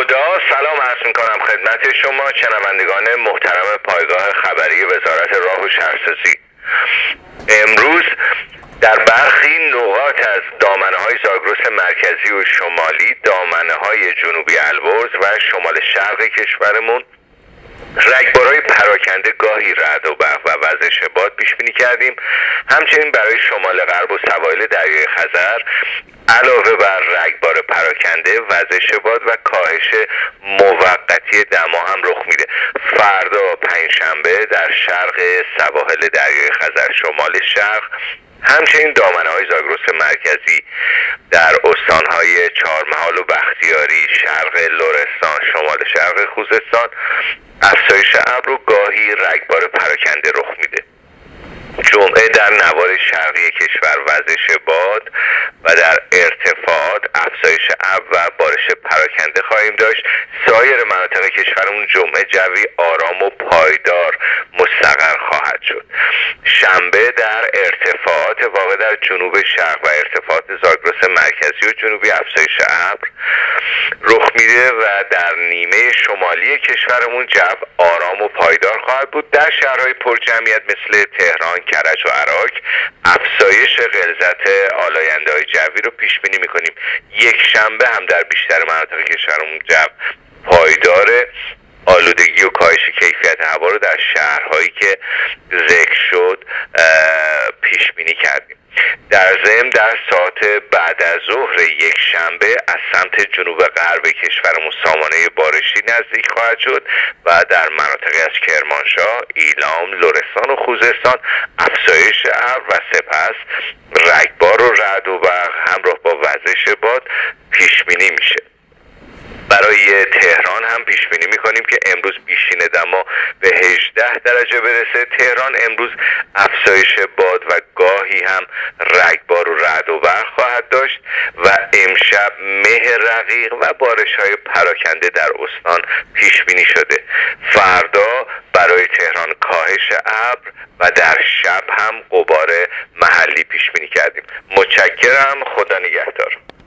خدا، سلام عرض میکنم خدمت شما شنوندگان محترم پایگاه خبری وزارت راه و شهرسازی. امروز در برخی نقاط از دامنه‌های زاگرس مرکزی و شمالی، دامنه‌های جنوبی البرز و شمال شرق کشورمون رگبارهای پراکنده، گاهی رعد و برق و وزش باد پیش بینی کردیم. همچنین برای شمال غرب و سواحل دریای خزر علاوه بر رگبار پراکنده، وزش باد و کاهش موقتی دما هم رخ میده. فردا پنجشنبه در شرق سواحل دریای خزر، شمال شرق، همچنین دامنه‌های زاگرس مرکزی در استان‌های چهارمحال و بختیاری، شرق لرستان، شمال شرق خوزستان افزایش ابر و گاهی رگبار پراکنده رخ میده. جمعه در نوار شرقی کشور وزش باد و در ارتفاعات افزایش ابر و بارش پراکنده خواهیم داشت. سایر مناطق کشورمون جمعه جوی آرام و پایدار مستقر خواهد شد. شنبه در ارتفاعات واقع در جنوب شرق و ارتفاعات زاگرس مرکزی و جنوبی افزایش ابر رخ میده و در نیمه شمالی کشورمون جو آرام و پایدار خواهد بود. در شهرهای پرجمعیت مثل تهران، کرج و عراق افزایش غلظت آلاینده‌های جوی رو پیش بینی می‌کنیم. یک شنبه هم در بیشتر مناطق کشورمون جو پایداره. آلودگی و کاهش کیفیت هوا رو در شهرهایی که ذکر شد پیش بینی کردیم. در ضمن در ساعت بعد از ظهر یک شنبه از سمت جنوب غرب کشورمون سامانه بارشی نزدیک خواهد شد و در مناطقی از کرمانشاه، ایلام، لرستان و خوزستان افزایش ابر و سپس رگبار و رعد و برق همراه با وزش باد پیش بینی میشه. برای تهران هم پیش بینی میکنیم که امروز بیشین دما به 18 درجه برسه. تهران امروز افزایش باد و گاهی هم رگبار و رعد و برق خواهد داشت و امشب مه رقیق و بارش‌های پراکنده در استان پیش بینی شده. فردا برای تهران کاهش ابر و در شب هم غبار محلی پیش بینی کردیم. متشکرم. خدا نگهدار.